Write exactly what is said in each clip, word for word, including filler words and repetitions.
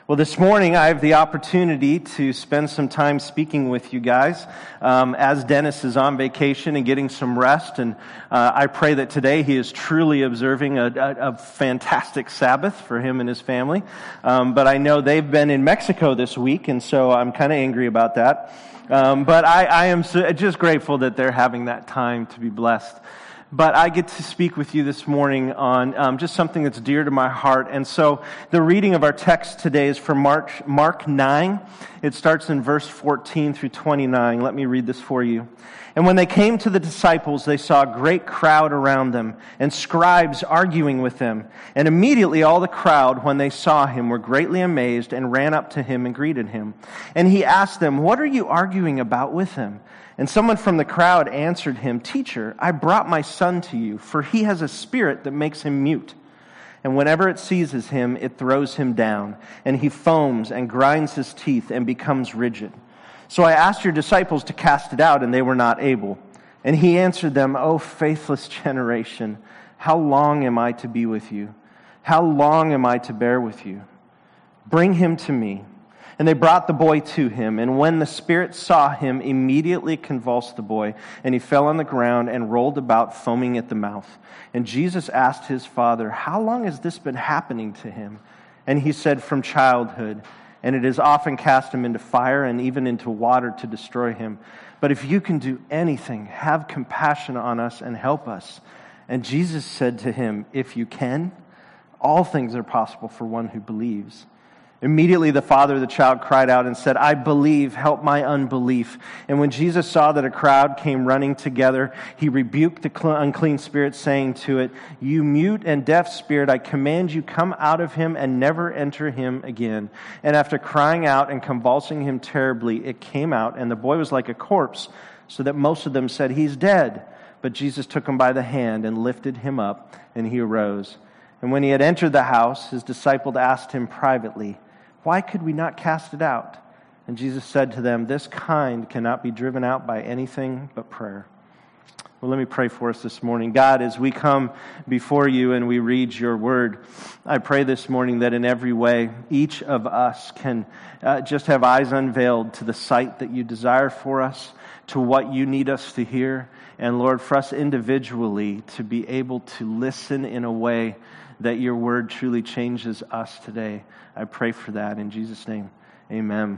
Well, this morning I have the opportunity to spend some time speaking with you guys um, as Dennis is on vacation and getting some rest. And uh, I pray that today he is truly observing a, a, a fantastic Sabbath for him and his family. Um, but I know they've been in Mexico this week, and so I'm kind of angry about that. Um, but I, I am so, just grateful that they're having that time to be blessed. But I get to speak with you this morning on um, just something that's dear to my heart. And so the reading of our text today is from Mark, Mark nine. It starts in verse fourteen through twenty-nine. Let me read this for you. And when they came to the disciples, they saw a great crowd around them, and scribes arguing with them. And immediately all the crowd, when they saw him, were greatly amazed and ran up to him and greeted him. And he asked them, "What are you arguing about with him?" And someone from the crowd answered him, "Teacher, I brought my son to you, for he has a spirit that makes him mute. And whenever it seizes him, it throws him down, and he foams and grinds his teeth and becomes rigid. So I asked your disciples to cast it out, and they were not able." And he answered them, "O faithless generation, how long am I to be with you? How long am I to bear with you? Bring him to me." And they brought the boy to him, and when the spirit saw him, immediately convulsed the boy, and he fell on the ground and rolled about, foaming at the mouth. And Jesus asked his father, "How long has this been happening to him?" And he said, "From childhood. And it has often cast him into fire and even into water to destroy him. But if you can do anything, have compassion on us and help us." And Jesus said to him, "If you can, all things are possible for one who believes." Immediately the father of the child cried out and said, "I believe, help my unbelief." And when Jesus saw that a crowd came running together, he rebuked the unclean spirit, saying to it, "You mute and deaf spirit, I command you, come out of him and never enter him again." And after crying out and convulsing him terribly, it came out, and the boy was like a corpse, so that most of them said, "He's dead." But Jesus took him by the hand and lifted him up, and he arose. And when he had entered the house, his disciples asked him privately, "Why could we not cast it out?" And Jesus said to them, "This kind cannot be driven out by anything but prayer." Well, let me pray for us this morning. God, as we come before you and we read your word, I pray this morning that in every way, each of us can uh, just have eyes unveiled to the sight that you desire for us, to what you need us to hear, and Lord, for us individually to be able to listen in a way that your word truly changes us today. I pray for that in Jesus' name. Amen.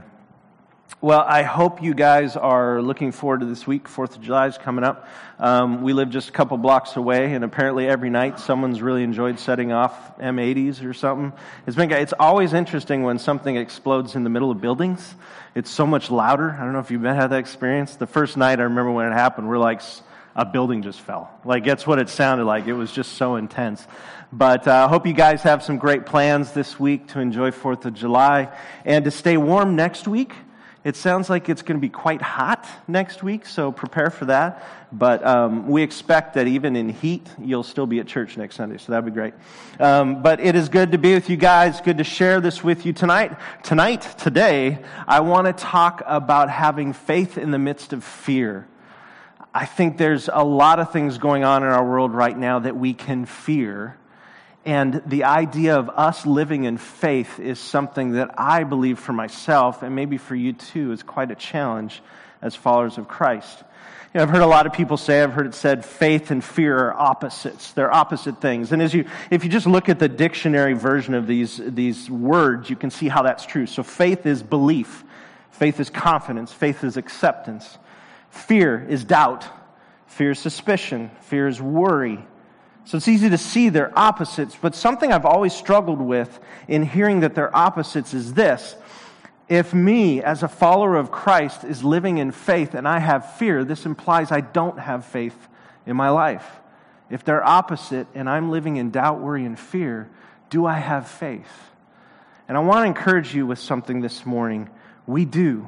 Well, I hope you guys are looking forward to this week. Fourth of July is coming up. Um, we live just a couple blocks away, and apparently every night someone's really enjoyed setting off M eighties or something. It's been, it's always interesting when something explodes in the middle of buildings. It's so much louder. I don't know if you've had that experience. The first night I remember when it happened, we're like, a building just fell. Like, that's what it sounded like. It was just so intense. But I uh, hope you guys have some great plans this week to enjoy fourth of July and to stay warm next week. It sounds like it's going to be quite hot next week, so prepare for that. But um, we expect that even in heat, you'll still be at church next Sunday, so that'd be great. Um, but it is good to be with you guys, good to share this with you tonight. Tonight, today, I want to talk about having faith in the midst of fear. I think there's a lot of things going on in our world right now that we can fear. And the idea of us living in faith is something that I believe for myself, and maybe for you too, is quite a challenge as followers of Christ. You know, I've heard a lot of people say, I've heard it said, faith and fear are opposites. They're opposite things. And as you, if you just look at the dictionary version of these, these words, you can see how that's true. So faith is belief. Faith is confidence. Faith is acceptance. Fear is doubt. Fear is suspicion. Fear is worry. So it's easy to see they're opposites, but something I've always struggled with in hearing that they're opposites is this. If me, as a follower of Christ, is living in faith and I have fear, this implies I don't have faith in my life. If they're opposite and I'm living in doubt, worry, and fear, do I have faith? And I want to encourage you with something this morning. We do.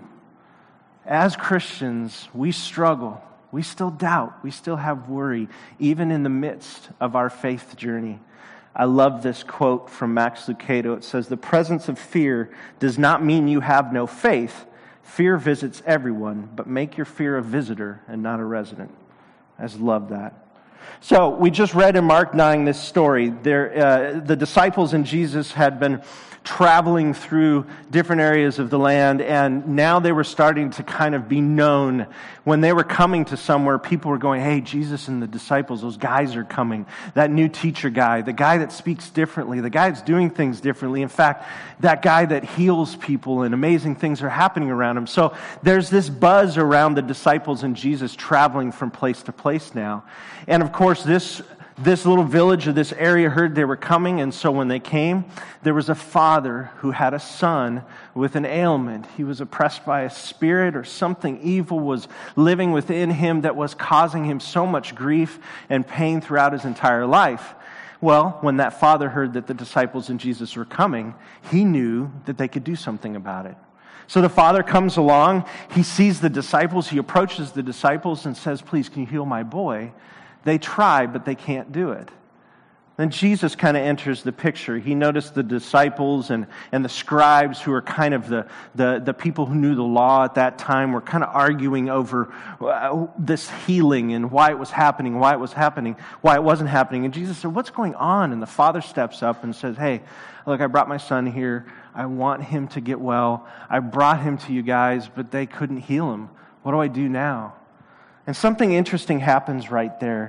As Christians, we struggle. We still doubt. We still have worry, even in the midst of our faith journey. I love this quote from Max Lucado. It says, "The presence of fear does not mean you have no faith. Fear visits everyone, but make your fear a visitor and not a resident." I just love that. So we just read in Mark nine this story. There, uh, the disciples and Jesus had been traveling through different areas of the land, and now they were starting to kind of be known. When they were coming to somewhere, people were going, hey, Jesus and the disciples, those guys are coming. That new teacher guy, the guy that speaks differently, the guy that's doing things differently. In fact, that guy that heals people and amazing things are happening around him. So there's this buzz around the disciples and Jesus traveling from place to place now. And of course, this This little village or this area heard they were coming, and so when they came, there was a father who had a son with an ailment. He was oppressed by a spirit, or something evil was living within him that was causing him so much grief and pain throughout his entire life. Well, when that father heard that the disciples and Jesus were coming, he knew that they could do something about it. So the father comes along, he sees the disciples, he approaches the disciples and says, please, can you heal my boy? They try, but they can't do it. Then Jesus kind of enters the picture. He noticed the disciples and, and the scribes, who are kind of the, the, the people who knew the law at that time, were kind of arguing over uh, this healing and why it was happening, why it was happening, why it wasn't happening. And Jesus said, what's going on? And the father steps up and says, hey, look, I brought my son here. I want him to get well. I brought him to you guys, but they couldn't heal him. What do I do now? And something interesting happens right there.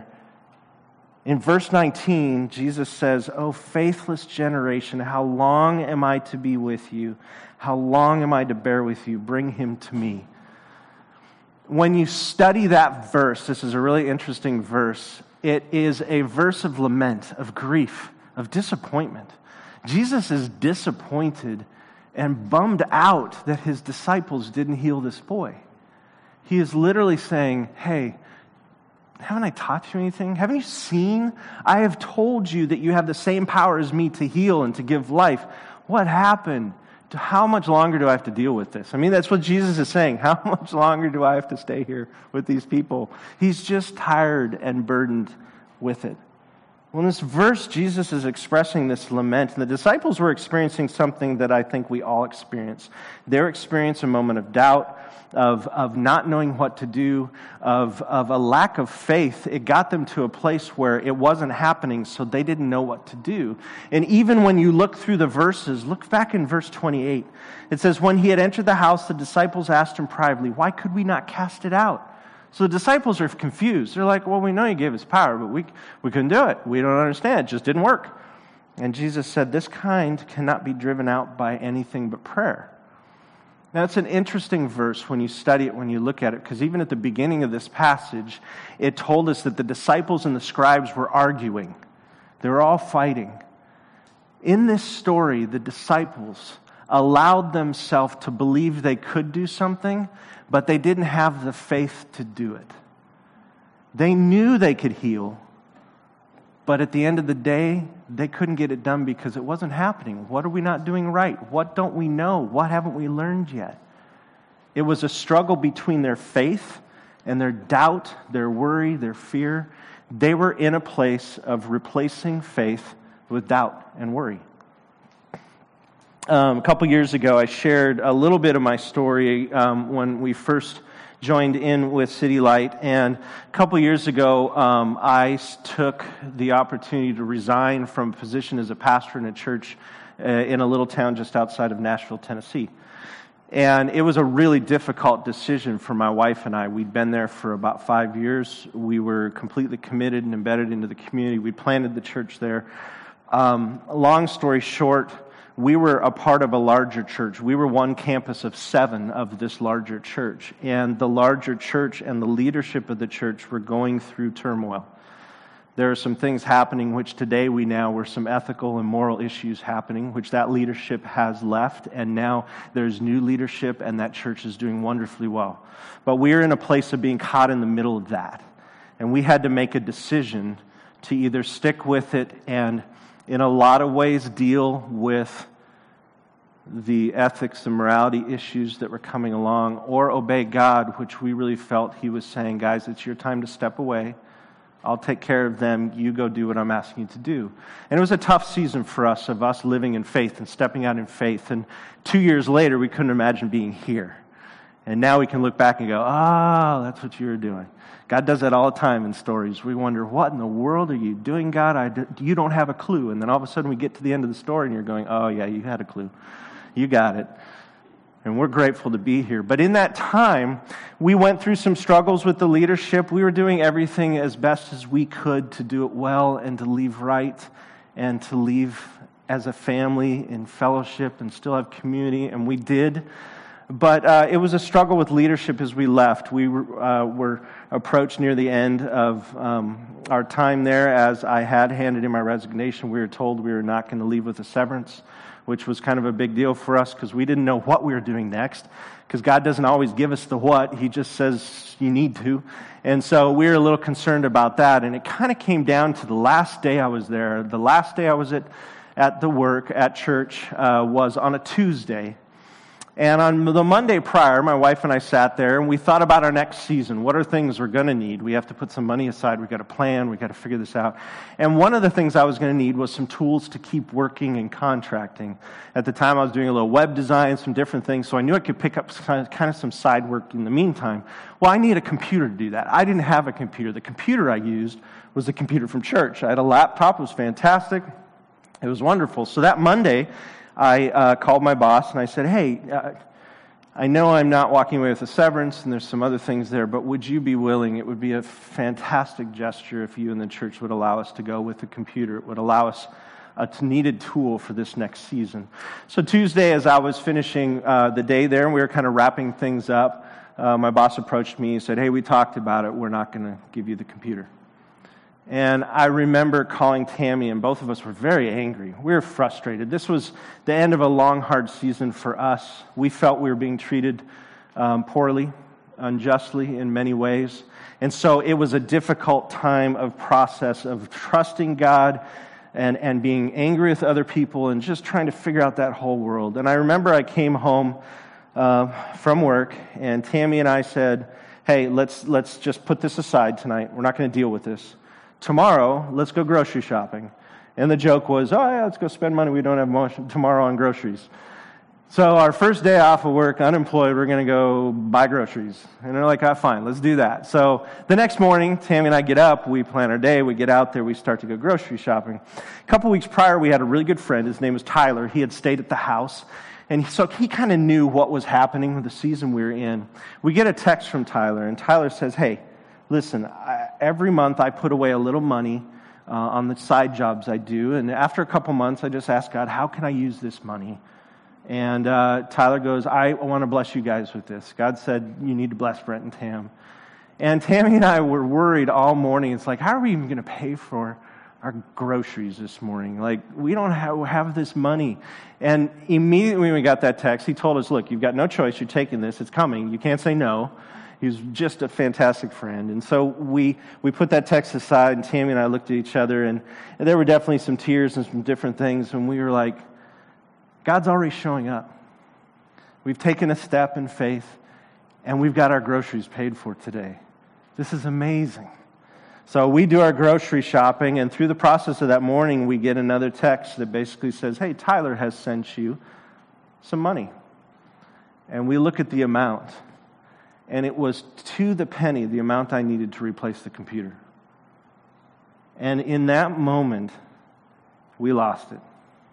In verse nineteen, Jesus says, "O faithless generation, how long am I to be with you? How long am I to bear with you? Bring him to me." When you study that verse, this is a really interesting verse. It is a verse of lament, of grief, of disappointment. Jesus is disappointed and bummed out that his disciples didn't heal this boy. He is literally saying, hey, haven't I taught you anything? Haven't you seen? I have told you that you have the same power as me to heal and to give life. What happened? How much longer do I have to deal with this? I mean, that's what Jesus is saying. How much longer do I have to stay here with these people? He's just tired and burdened with it. Well, in this verse, Jesus is expressing this lament, and the disciples were experiencing something that I think we all experience. They're experiencing a moment of doubt, of, of not knowing what to do, of, of a lack of faith. It got them to a place where it wasn't happening, so they didn't know what to do. And even when you look through the verses, look back in verse twenty-eight. It says, when he had entered the house, the disciples asked him privately, why could we not cast it out? So the disciples are confused. They're like, well, we know you gave us power, but we we couldn't do it. We don't understand. It just didn't work. And Jesus said, this kind cannot be driven out by anything but prayer. Now, it's an interesting verse when you study it, when you look at it, because even at the beginning of this passage, it told us that the disciples and the scribes were arguing. They were all fighting. In this story, the disciples allowed themselves to believe they could do something, but they didn't have the faith to do it. They knew they could heal, but at the end of the day, they couldn't get it done because it wasn't happening. What are we not doing right? What don't we know? What haven't we learned yet? It was a struggle between their faith and their doubt, their worry, their fear. They were in a place of replacing faith with doubt and worry. Um, a couple years ago, I shared a little bit of my story um, when we first joined in with City Light. And a couple years ago, um, I took the opportunity to resign from a position as a pastor in a church uh, in a little town just outside of Nashville, Tennessee. And it was a really difficult decision for my wife and I. We'd been there for about five years. We were completely committed and embedded into the community. We planted the church there. Um, long story short, we were a part of a larger church. We were one campus of seven of this larger church. And the larger church and the leadership of the church were going through turmoil. There are some things happening which today we now were some ethical and moral issues happening, which that leadership has left. And now there's new leadership and that church is doing wonderfully well. But we're in a place of being caught in the middle of that. And we had to make a decision to either stick with it and in a lot of ways deal with the ethics and morality issues that were coming along, or obey God, which we really felt He was saying, guys, it's your time to step away. I'll take care of them. You go do what I'm asking you to do. And it was a tough season for us, of us living in faith and stepping out in faith. And two years later, we couldn't imagine being here. And now we can look back and go, oh, that's what you were doing. God does that all the time in stories. We wonder, what in the world are you doing, God? I do, you don't have a clue. And then all of a sudden we get to the end of the story and you're going, oh, yeah, you had a clue. You got it. And we're grateful to be here. But in that time, we went through some struggles with the leadership. We were doing everything as best as we could to do it well and to leave right and to leave as a family in fellowship and still have community. And we did. But uh, it was a struggle with leadership as we left. We were, uh, were approached near the end of um, our time there. As I had handed in my resignation, we were told we were not going to leave with a severance, which was kind of a big deal for us because we didn't know what we were doing next. Because God doesn't always give us the what. He just says you need to. And so we were a little concerned about that. And it kind of came down to the last day I was there. The last day I was at, at the work, at church, uh, was on a Tuesday. And on the Monday prior, my wife and I sat there and we thought about our next season. What are things we're going to need? We have to put some money aside. We've got to plan. We've got to figure this out. And one of the things I was going to need was some tools to keep working and contracting. At the time, I was doing a little web design, some different things, so I knew I could pick up kind of some side work in the meantime. Well, I need a computer to do that. I didn't have a computer. The computer I used was the computer from church. I had a laptop. It was fantastic. It was wonderful. So that Monday, I uh, called my boss and I said, hey, uh, I know I'm not walking away with a severance and there's some other things there, but would you be willing? It would be a fantastic gesture if you and the church would allow us to go with the computer. It would allow us a needed tool for this next season. So Tuesday, as I was finishing uh, the day there and we were kind of wrapping things up, uh, my boss approached me and said, hey, we talked about it. We're not going to give you the computer. And I remember calling Tammy, and both of us were very angry. We were frustrated. This was the end of a long, hard season for us. We felt we were being treated um, poorly, unjustly in many ways. And so it was a difficult time of process of trusting God and, and being angry with other people and just trying to figure out that whole world. And I remember I came home uh, from work, and Tammy and I said, hey, let's let's just put this aside tonight. We're not going to deal with this. Tomorrow, let's go grocery shopping. And the joke was, oh, yeah, let's go spend money we don't have motion tomorrow on groceries. So our first day off of work, unemployed, we're going to go buy groceries. And they're like, ah, fine, let's do that. So the next morning, Tammy and I get up, we plan our day, we get out there, we start to go grocery shopping. A couple weeks prior, we had a really good friend. His name was Tyler. He had stayed at the house. And so he kind of knew what was happening with the season we were in. We get a text from Tyler, and Tyler says, hey, listen, I, every month I put away a little money uh, on the side jobs I do, and after a couple months I just ask God, how can I use this money? And uh, Tyler goes, I want to bless you guys with this. God said, you need to bless Brent and Tam. And Tammy and I were worried all morning. It's like, how are we even going to pay for our groceries this morning? Like, we don't have, have this money. And immediately when we got that text, he told us, look, you've got no choice. You're taking this. It's coming. You can't say no. He was just a fantastic friend. And so we, we put that text aside, and Tammy and I looked at each other, and, and there were definitely some tears and some different things, and we were like, God's already showing up. We've taken a step in faith, and we've got our groceries paid for today. This is amazing. So we do our grocery shopping, and through the process of that morning, we get another text that basically says, hey, Tyler has sent you some money. And we look at the amount. And it was to the penny the amount I needed to replace the computer. And in that moment, we lost it.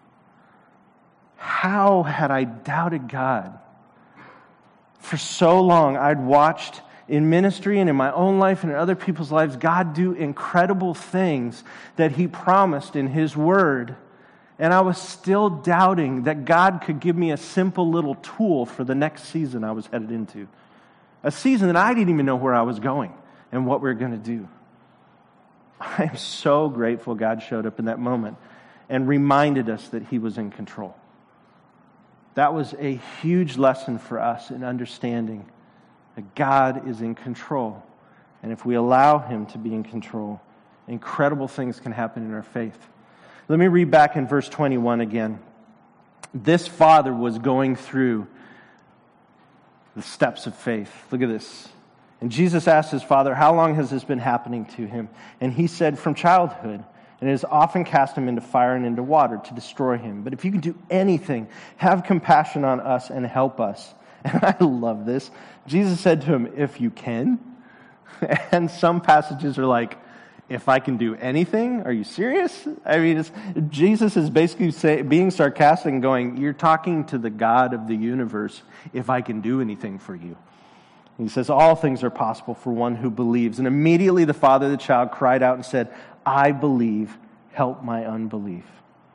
How had I doubted God? For so long, I'd watched in ministry and in my own life and in other people's lives, God do incredible things that He promised in His Word. And I was still doubting that God could give me a simple little tool for the next season I was headed into. A season that I didn't even know where I was going and what we were going to do. I am so grateful God showed up in that moment and reminded us that He was in control. That was a huge lesson for us in understanding that God is in control. And if we allow Him to be in control, incredible things can happen in our faith. Let me read back in verse twenty-one again. This father was going through the steps of faith. Look at this. And Jesus asked his father, how long has this been happening to him? And he said, from childhood. And it has often cast him into fire and into water to destroy him. But if you can do anything, have compassion on us and help us. And I love this. Jesus said to him, if you can. And some passages are like, if I can do anything, are you serious? I mean, it's, Jesus is basically say, being sarcastic and going, you're talking to the God of the universe, if I can do anything for you. He says, all things are possible for one who believes. And immediately the father of the child cried out and said, I believe, help my unbelief.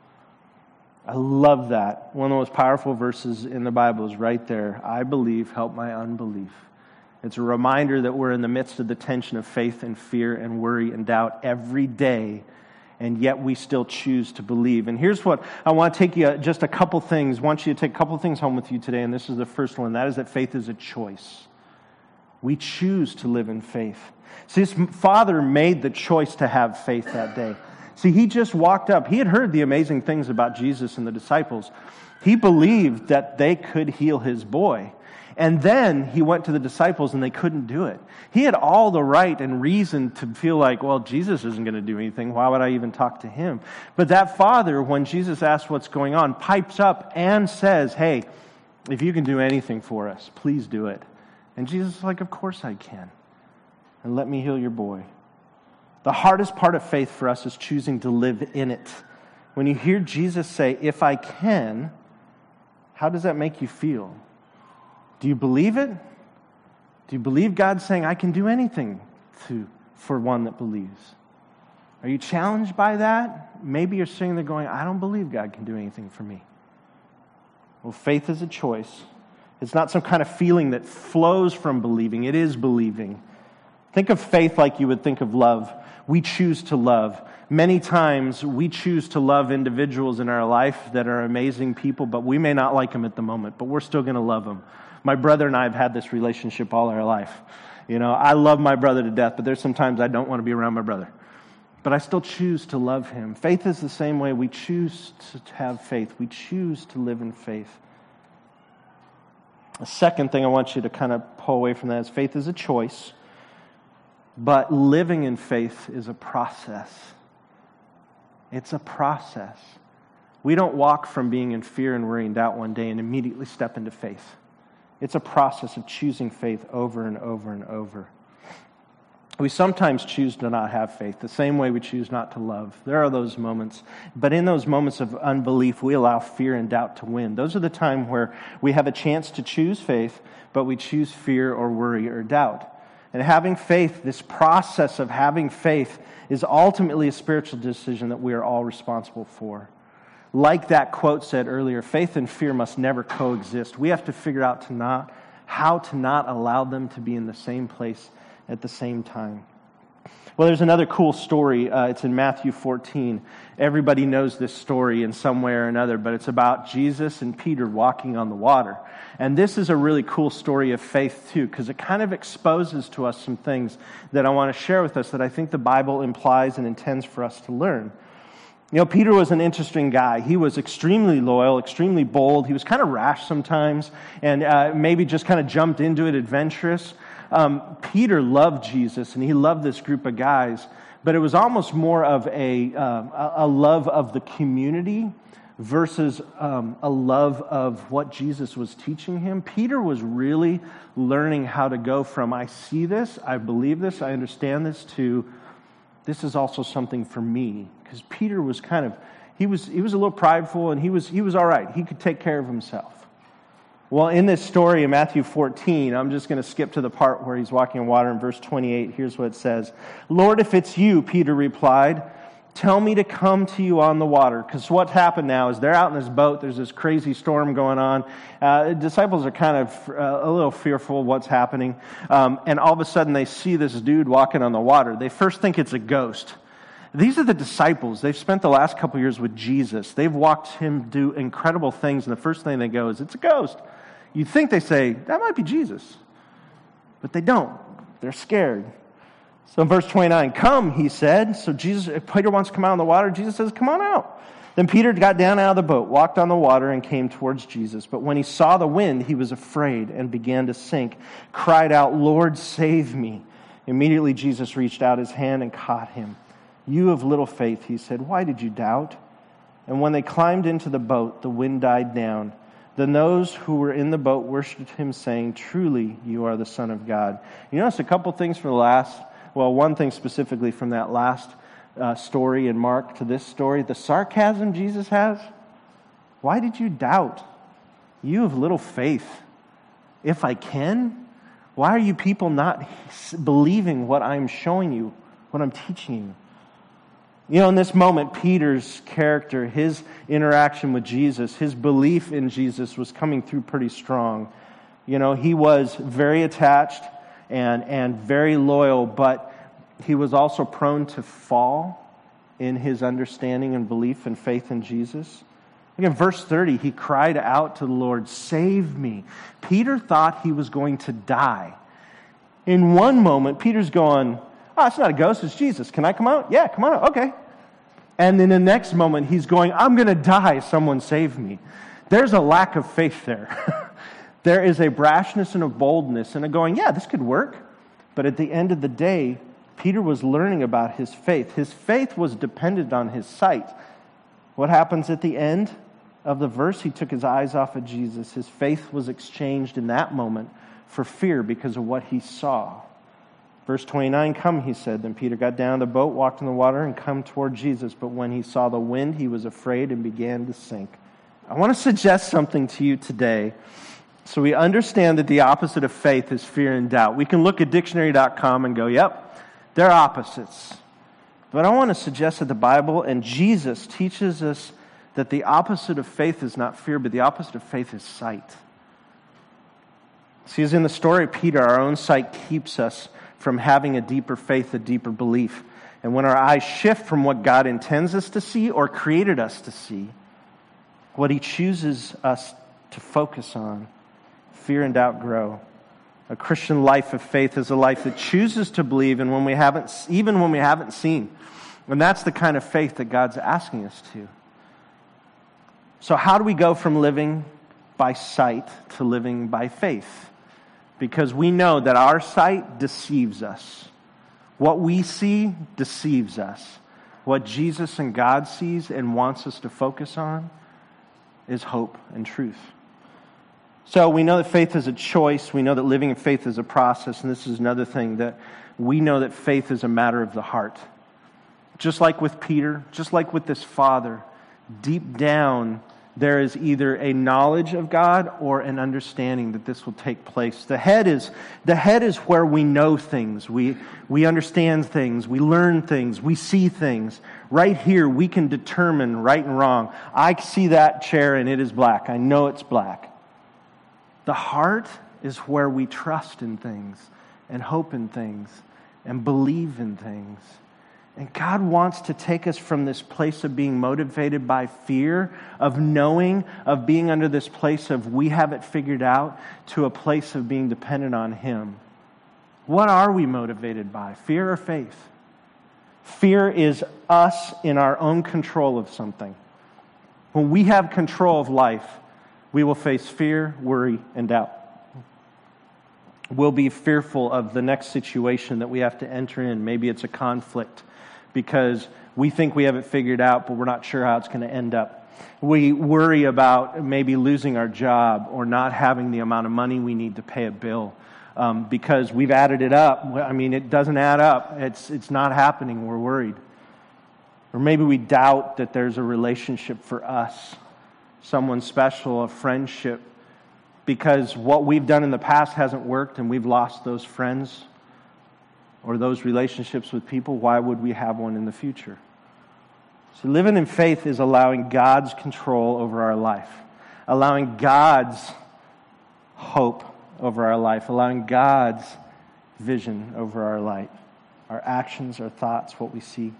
I love that. One of the most powerful verses in the Bible is right there. I believe, help my unbelief. It's a reminder that we're in the midst of the tension of faith and fear and worry and doubt every day, and yet we still choose to believe. And here's what I want to take you, just a couple things. I want you to take a couple things home with you today, and this is the first one. That is that faith is a choice. We choose to live in faith. See, his father made the choice to have faith that day. See, he just walked up. He had heard the amazing things about Jesus and the disciples. He believed that they could heal his boy. And then he went to the disciples and they couldn't do it. He had all the right and reason to feel like, well, Jesus isn't going to do anything. Why would I even talk to him? But that father, when Jesus asks what's going on, pipes up and says, hey, if you can do anything for us, please do it. And Jesus is like, of course I can. And let me heal your boy. The hardest part of faith for us is choosing to live in it. When you hear Jesus say, if I can, how does that make you feel? Do you believe it? Do you believe God's saying, I can do anything to, for one that believes? Are you challenged by that? Maybe you're sitting there going, I don't believe God can do anything for me. Well, faith is a choice. It's not some kind of feeling that flows from believing. It is believing. Think of faith like you would think of love. We choose to love. Many times we choose to love individuals in our life that are amazing people, but we may not like them at the moment, but we're still going to love them. My brother and I have had this relationship all our life. You know, I love my brother to death, but there's sometimes I don't want to be around my brother. But I still choose to love him. Faith is the same way. We choose to have faith. We choose to live in faith. The second thing I want you to kind of pull away from that is faith is a choice, but living in faith is a process. It's a process. We don't walk from being in fear and worry and doubt one day and immediately step into faith. It's a process of choosing faith over and over and over. We sometimes choose to not have faith, the same way we choose not to love. There are those moments. But in those moments of unbelief, we allow fear and doubt to win. Those are the time where we have a chance to choose faith, but we choose fear or worry or doubt. And having faith, this process of having faith, is ultimately a spiritual decision that we are all responsible for. Like that quote said earlier, faith and fear must never coexist. We have to figure out to not, how to not allow them to be in the same place at the same time. Well, there's another cool story. Uh, it's in Matthew fourteen. Everybody knows this story in some way or another, but it's about Jesus and Peter walking on the water. And this is a really cool story of faith, too, because it kind of exposes to us some things that I want to share with us that I think the Bible implies and intends for us to learn. You know, Peter was an interesting guy. He was extremely loyal, extremely bold. He was kind of rash sometimes, and uh, maybe just kind of jumped into it adventurous. Um, Peter loved Jesus, and he loved this group of guys, but it was almost more of a, um, a love of the community versus um, a love of what Jesus was teaching him. Peter was really learning how to go from, I see this, I believe this, I understand this, to this is also something for me. Because Peter was kind of, he was he was a little prideful, and he was he was all right. He could take care of himself. Well, in this story in Matthew fourteen, I'm just going to skip to the part where he's walking on water in verse twenty-eight. Here's what it says. Lord, if it's you, Peter replied, tell me to come to you on the water. Because what happened now is they're out in this boat. There's this crazy storm going on. Uh, the disciples are kind of uh, a little fearful of what's happening. Um, and all of a sudden they see this dude walking on the water. They first think it's a ghost. These are the disciples. They've spent the last couple years with Jesus. They've watched him do incredible things, and the first thing they go is, it's a ghost. You'd think they say, that might be Jesus. But they don't. They're scared. So in verse twenty-nine, come, he said. So Jesus, if Peter wants to come out on the water, Jesus says, come on out. Then Peter got down out of the boat, walked on the water, and came towards Jesus. But when he saw the wind, he was afraid and began to sink, cried out, Lord, save me. Immediately Jesus reached out his hand and caught him. You of little faith, he said, why did you doubt? And when they climbed into the boat, the wind died down. Then those who were in the boat worshipped him, saying, "Truly, you are the Son of God." You notice a couple things from the last, well, one thing specifically from that last uh, story in Mark to this story. The sarcasm Jesus has. Why did you doubt? You have little faith. If I can, why are you people not believing what I'm showing you, what I'm teaching you? You know, in this moment, Peter's character, his interaction with Jesus, his belief in Jesus was coming through pretty strong. You know, he was very attached and, and very loyal, but he was also prone to fall in his understanding and belief and faith in Jesus. Look at verse thirty, he cried out to the Lord, "Save me." Peter thought he was going to die. In one moment, Peter's going, "Oh, it's not a ghost, it's Jesus. Can I come out?" "Yeah, come on out." "Okay." And then the next moment, he's going, "I'm going to die. Someone save me." There's a lack of faith there. There is a brashness and a boldness and a going, yeah, this could work. But at the end of the day, Peter was learning about his faith. His faith was dependent on his sight. What happens at the end of the verse? He took his eyes off of Jesus. His faith was exchanged in that moment for fear because of what he saw. Verse twenty-nine, "Come," he said. Then Peter got down the boat, walked in the water, and come toward Jesus. But when he saw the wind, he was afraid and began to sink. I want to suggest something to you today so we understand that the opposite of faith is fear and doubt. We can look at dictionary dot com and go, yep, they're opposites. But I want to suggest that the Bible and Jesus teaches us that the opposite of faith is not fear, but the opposite of faith is sight. See, as in the story of Peter, our own sight keeps us from having a deeper faith, a deeper belief. And when our eyes shift from what God intends us to see or created us to see, what he chooses us to focus on, fear and doubt grow. A Christian life of faith is a life that chooses to believe, and when we haven't, even when we haven't seen. And that's the kind of faith that God's asking us to. So how do we go from living by sight to living by faith? Because we know that our sight deceives us. What we see deceives us. What Jesus and God sees and wants us to focus on is hope and truth. So we know that faith is a choice. We know that living in faith is a process. And this is another thing, that we know that faith is a matter of the heart. Just like with Peter, just like with this father, deep down there is either a knowledge of God or an understanding that this will take place. The head is the head is where we know things. We we understand things. We learn things. We see things. Right here, we can determine right and wrong. I see that chair and it is black. I know it's black. The heart is where we trust in things and hope in things and believe in things. And God wants to take us from this place of being motivated by fear, of knowing, of being under this place of we have it figured out, to a place of being dependent on Him. What are we motivated by? Fear or faith? Fear is us in our own control of something. When we have control of life, we will face fear, worry, and doubt. We'll be fearful of the next situation that we have to enter in. Maybe it's a conflict, because we think we have it figured out, but we're not sure how it's going to end up. We worry about maybe losing our job or not having the amount of money we need to pay a bill um, because we've added it up. I mean, it doesn't add up. It's it's not happening. We're worried. Or maybe we doubt that there's a relationship for us, someone special, a friendship, because what we've done in the past hasn't worked and we've lost those friends or those relationships with people. Why would we have one in the future? So living in faith is allowing God's control over our life, allowing God's hope over our life, allowing God's vision over our life, our actions, our thoughts, what we see.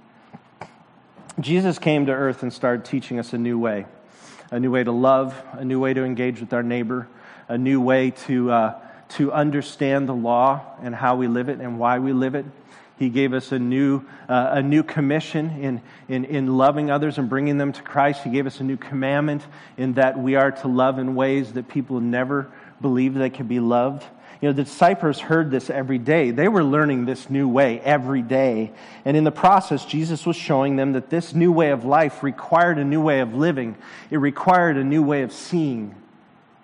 Jesus came to earth and started teaching us a new way, a new way to love, a new way to engage with our neighbor, a new way to uh, to understand the law and how we live it and why we live it. He gave us a new uh, a new commission in, in, in loving others and bringing them to Christ. He gave us a new commandment in that we are to love in ways that people never believed they could be loved. You know, the disciples heard this every day. They were learning this new way every day. And in the process, Jesus was showing them that this new way of life required a new way of living. It required a new way of seeing.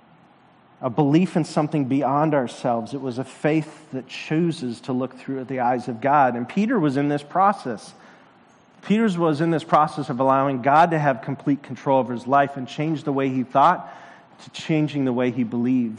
a belief in something beyond ourselves. It was a faith that chooses to look through the eyes of God. And Peter was in this process. Peter was in this process of allowing God to have complete control over his life and change the way he thought to changing the way he believed.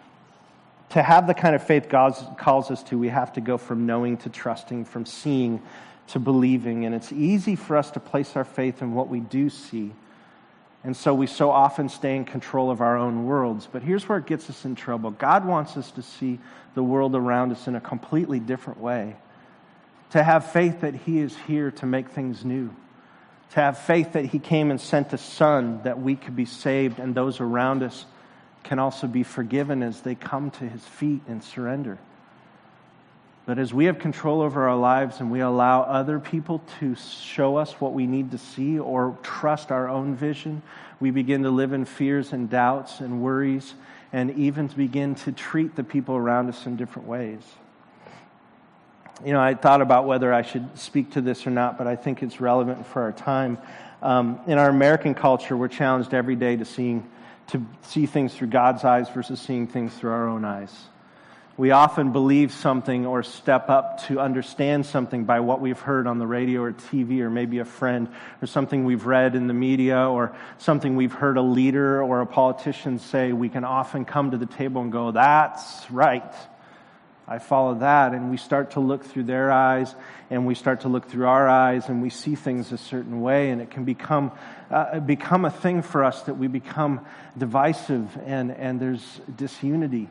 To have the kind of faith God calls us to, we have to go from knowing to trusting, from seeing to believing. And it's easy for us to place our faith in what we do see. And so we so often stay in control of our own worlds. But here's where it gets us in trouble. God wants us to see the world around us in a completely different way. To have faith that He is here to make things new. To have faith that He came and sent a Son that we could be saved and those around us can also be forgiven as they come to His feet and surrender. But as we have control over our lives and we allow other people to show us what we need to see or trust our own vision, we begin to live in fears and doubts and worries and even to begin to treat the people around us in different ways. You know, I thought about whether I should speak to this or not, but I think it's relevant for our time. Um, in our American culture, we're challenged every day to seeing to see things through God's eyes versus seeing things through our own eyes. We often believe something or step up to understand something by what we've heard on the radio or T V or maybe a friend or something we've read in the media or something we've heard a leader or a politician say. We can often come to the table and go, that's right. I follow that. And we start to look through their eyes and we start to look through our eyes and we see things a certain way, and it can become uh, become a thing for us that we become divisive and, and there's disunity.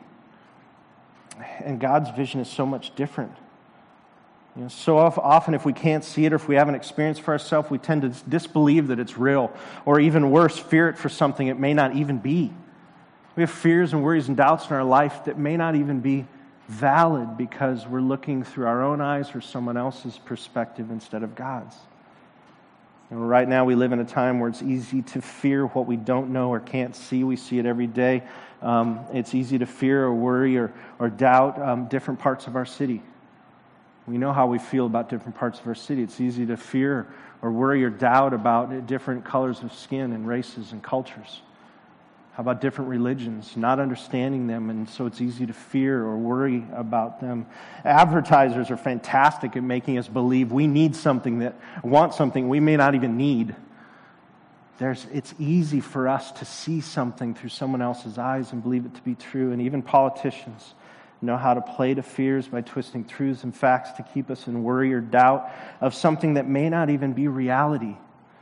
And God's vision is so much different. You know, so often if we can't see it or if we haven't experienced for ourselves, we tend to disbelieve that it's real, or even worse, fear it for something it may not even be. We have fears and worries and doubts in our life that may not even be valid because we're looking through our own eyes or someone else's perspective instead of God's. You know, right now we live in a time where it's easy to fear what we don't know or can't see. We see it every day. Um, it's easy to fear or worry or, or doubt um, different parts of our city. We know how we feel about different parts of our city. It's easy to fear or worry or doubt about different colors of skin and races and cultures. How about different religions, not understanding them, and so it's easy to fear or worry about them. Advertisers are fantastic at making us believe we need something that, want something we may not even need. There's, it's easy for us to see something through someone else's eyes and believe it to be true. And even politicians know how to play to fears by twisting truths and facts to keep us in worry or doubt of something that may not even be reality.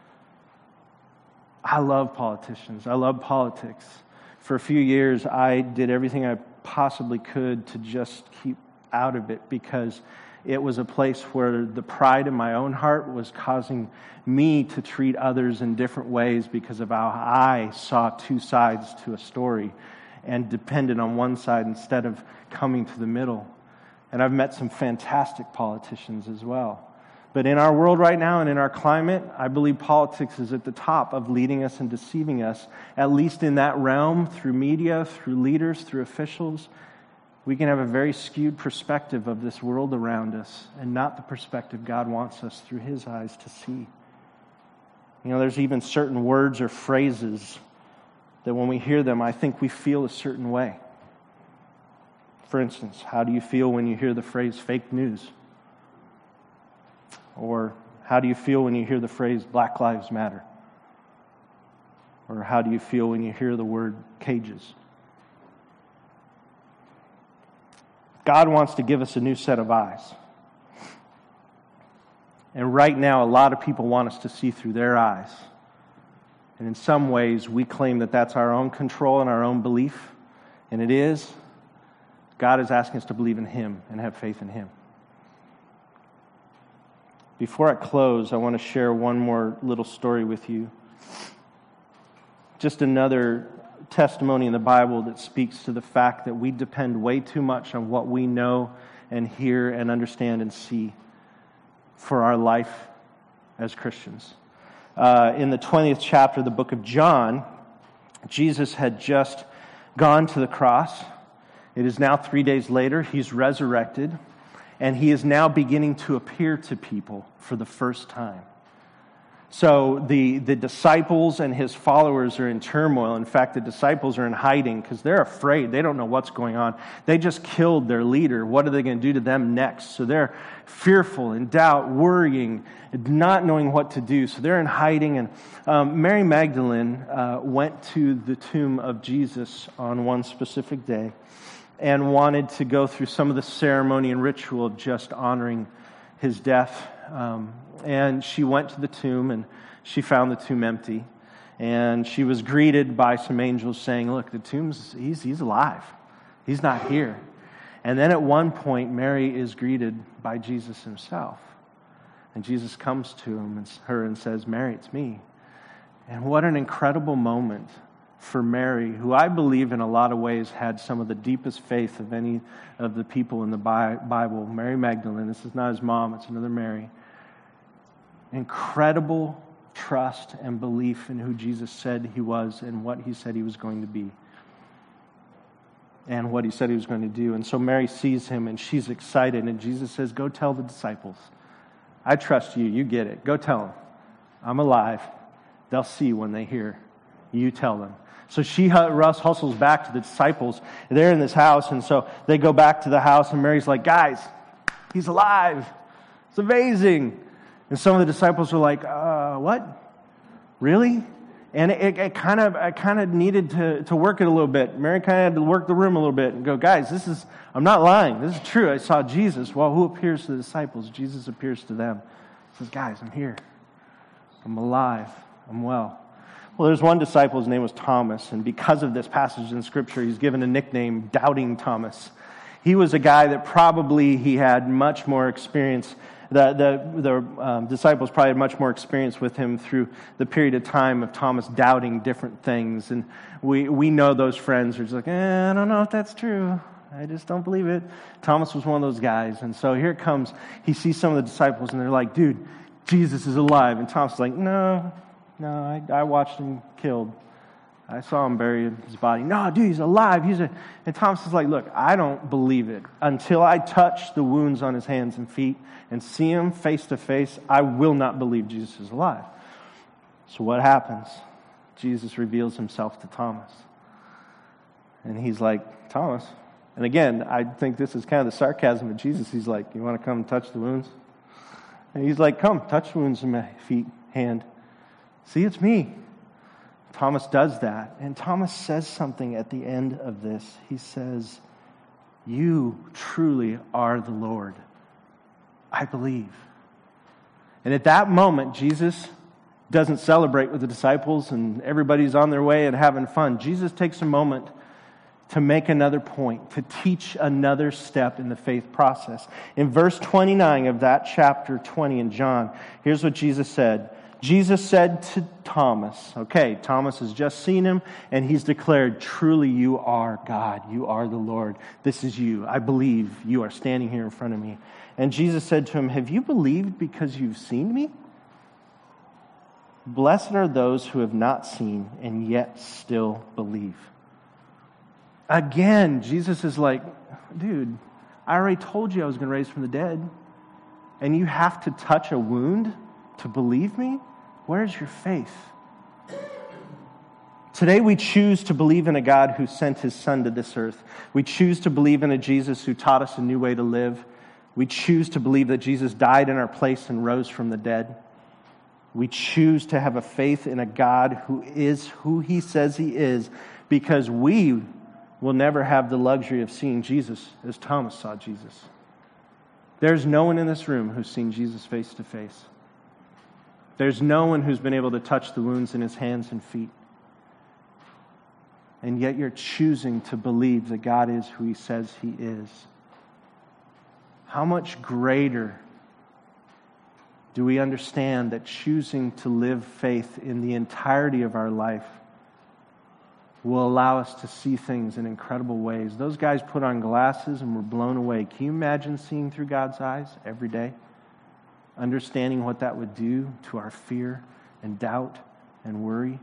I love politicians. I love politics. For a few years, I did everything I possibly could to just keep out of it because it was a place where the pride in my own heart was causing me to treat others in different ways because of how I saw two sides to a story and depended on one side instead of coming to the middle. And I've met some fantastic politicians as well. But in our world right now and in our climate, I believe politics is at the top of leading us and deceiving us, at least in that realm, through media, through leaders, through officials. We can have a very skewed perspective of this world around us and not the perspective God wants us through His eyes to see. You know, there's even certain words or phrases that when we hear them, I think we feel a certain way. For instance, how do you feel when you hear the phrase fake news? Or how do you feel when you hear the phrase Black Lives Matter? Or how do you feel when you hear the word cages? God wants to give us a new set of eyes. And right now, a lot of people want us to see through their eyes. And in some ways, we claim that that's our own control and our own belief. And it is. God is asking us to believe in Him and have faith in Him. Before I close, I want to share one more little story with you. Just another testimony in the Bible that speaks to the fact that we depend way too much on what we know and hear and understand and see for our life as Christians. Uh, in the twentieth chapter of the book of John, Jesus had just gone to the cross. It is now three days later. He's resurrected. And He is now beginning to appear to people for the first time. So the, the disciples and his followers are in turmoil. In fact, the disciples are in hiding because they're afraid. They don't know what's going on. They just killed their leader. What are they going to do to them next? So they're fearful, in doubt, worrying, not knowing what to do. So they're in hiding. And um, Mary Magdalene uh, went to the tomb of Jesus on one specific day and wanted to go through some of the ceremony and ritual of just honoring his death. Um, and she went to the tomb, and she found the tomb empty. And she was greeted by some angels saying, look, the tomb's, he's, he's alive. He's not here. And then at one point, Mary is greeted by Jesus himself. And Jesus comes to him and her and says, Mary, it's me. And what an incredible moment for Mary, who I believe in a lot of ways had some of the deepest faith of any of the people in the Bible. Mary Magdalene, this is not his mom, it's another Mary. Incredible trust and belief in who Jesus said he was and what he said he was going to be. And what he said he was going to do. And so Mary sees him and she's excited. And Jesus says, go tell the disciples. I trust you. You get it. Go tell them. I'm alive. They'll see when they hear. You tell them. So she hustles back to the disciples. They're in this house. And so they go back to the house. And Mary's like, guys, he's alive. It's amazing. And some of the disciples were like, uh, what? Really? And it, it kind of, I kind of needed to, to work it a little bit. Mary kind of had to work the room a little bit and go, guys, this is, I'm not lying. This is true. I saw Jesus. Well, who appears to the disciples? Jesus appears to them. He says, guys, I'm here. I'm alive. I'm well. Well, there's one disciple, his name was Thomas, and because of this passage in Scripture, he's given a nickname, Doubting Thomas. He was a guy that probably he had much more experience. The, the, the um, disciples probably had much more experience with him through the period of time of Thomas doubting different things. And we, we know those friends are just like, eh, I don't know if that's true. I just don't believe it. Thomas was one of those guys. And so here it comes. He sees some of the disciples and they're like, dude, Jesus is alive. And Thomas is like, no, no, I, I watched him killed. I saw him bury his body. No, dude, he's alive. He's a... And Thomas is like, look, I don't believe it. Until I touch the wounds on his hands and feet and see him face to face, I will not believe Jesus is alive. So what happens? Jesus reveals himself to Thomas. And he's like, Thomas. And again, I think this is kind of the sarcasm of Jesus. He's like, you want to come and touch the wounds? And he's like, come, touch the wounds in my feet, hand. See, it's me. Thomas does that. And Thomas says something at the end of this. He says, you truly are the Lord. I believe. And at that moment, Jesus doesn't celebrate with the disciples and everybody's on their way and having fun. Jesus takes a moment to make another point, to teach another step in the faith process. In verse twenty-nine of that chapter twenty in John, here's what Jesus said. Jesus said to Thomas, okay, Thomas has just seen him, and he's declared, truly you are God. You are the Lord. This is you. I believe you are standing here in front of me. And Jesus said to him, have you believed because you've seen me? Blessed are those who have not seen and yet still believe. Again, Jesus is like, dude, I already told you I was going to raise from the dead. And you have to touch a wound to believe me? Where's your faith? Today we choose to believe in a God who sent his Son to this earth. We choose to believe in a Jesus who taught us a new way to live. We choose to believe that Jesus died in our place and rose from the dead. We choose to have a faith in a God who is who he says he is, because we will never have the luxury of seeing Jesus as Thomas saw Jesus. There's no one in this room who's seen Jesus face to face. There's no one who's been able to touch the wounds in his hands and feet. And yet you're choosing to believe that God is who he says he is. How much greater do we understand that choosing to live faith in the entirety of our life will allow us to see things in incredible ways? Those guys put on glasses and were blown away. Can you imagine seeing through God's eyes every day? Understanding what that would do to our fear and doubt and worry.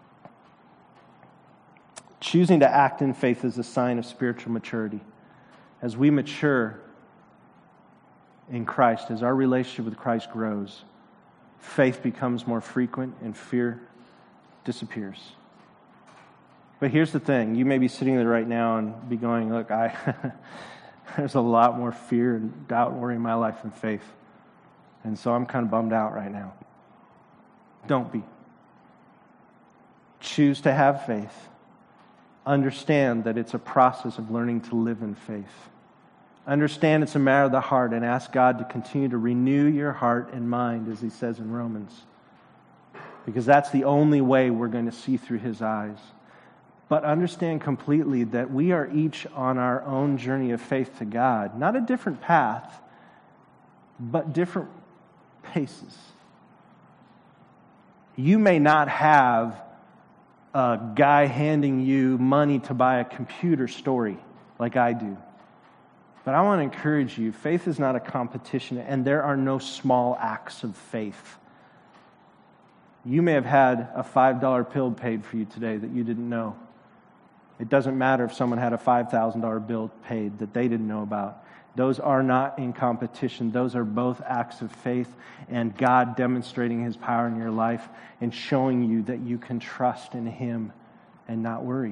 Choosing to act in faith is a sign of spiritual maturity. As we mature in Christ, as our relationship with Christ grows, faith becomes more frequent and fear disappears. But here's the thing. You may be sitting there right now and be going, look, I there's a lot more fear and doubt and worry in my life than faith. And so I'm kind of bummed out right now. Don't be. Choose to have faith. Understand that it's a process of learning to live in faith. Understand it's a matter of the heart, and ask God to continue to renew your heart and mind, as he says in Romans. Because that's the only way we're going to see through his eyes. But understand completely that we are each on our own journey of faith to God. Not a different path, but different paces. You may not have a guy handing you money to buy a computer story like I do. But I want to encourage you, faith is not a competition, and there are no small acts of faith. You may have had a five dollar bill paid for you today that you didn't know. It doesn't matter if someone had a five thousand dollar bill paid that they didn't know about. Those are not in competition. Those are both acts of faith and God demonstrating his power in your life and showing you that you can trust in him and not worry.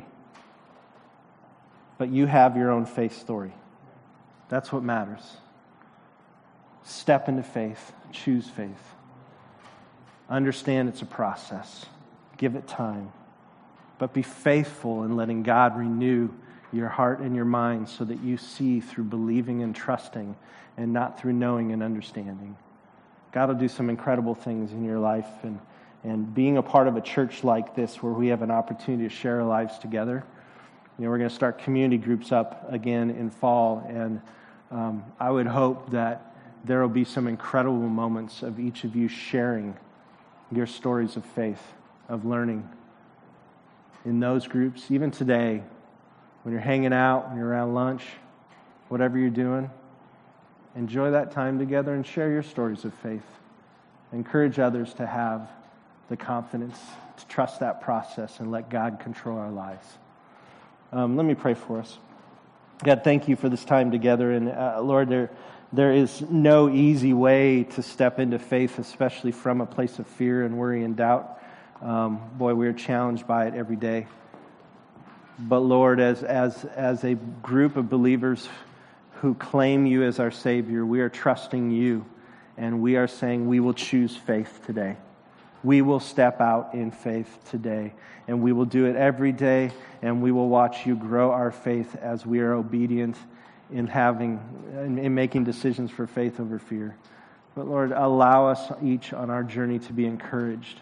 But you have your own faith story. That's what matters. Step into faith. Choose faith. Understand it's a process. Give it time. But be faithful in letting God renew your heart and your mind so that you see through believing and trusting and not through knowing and understanding. God will do some incredible things in your life. And, and being a part of a church like this where we have an opportunity to share our lives together, you know, we're going to start community groups up again in fall. And um, I would hope that there will be some incredible moments of each of you sharing your stories of faith, of learning in those groups. Even today, when you're hanging out, when you're around lunch, whatever you're doing, enjoy that time together and share your stories of faith. Encourage others to have the confidence to trust that process and let God control our lives. Um, let me pray for us. God, thank you for this time together. And uh, Lord, there, there is no easy way to step into faith, especially from a place of fear and worry and doubt. Um, boy, we're challenged by it every day. But Lord, as, as, as a group of believers who claim you as our Savior, we are trusting you, and we are saying we will choose faith today. We will step out in faith today, and we will do it every day, and we will watch you grow our faith as we are obedient in having, in making decisions for faith over fear. But Lord, allow us each on our journey to be encouraged.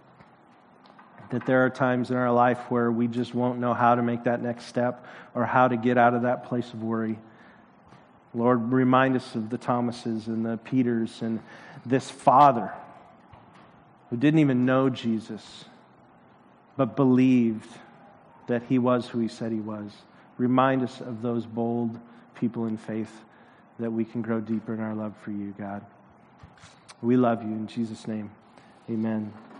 That there are times in our life where we just won't know how to make that next step or how to get out of that place of worry. Lord, remind us of the Thomases and the Peters and this father who didn't even know Jesus, but believed that he was who he said he was. Remind us of those bold people in faith that we can grow deeper in our love for you, God. We love you in Jesus' name. Amen.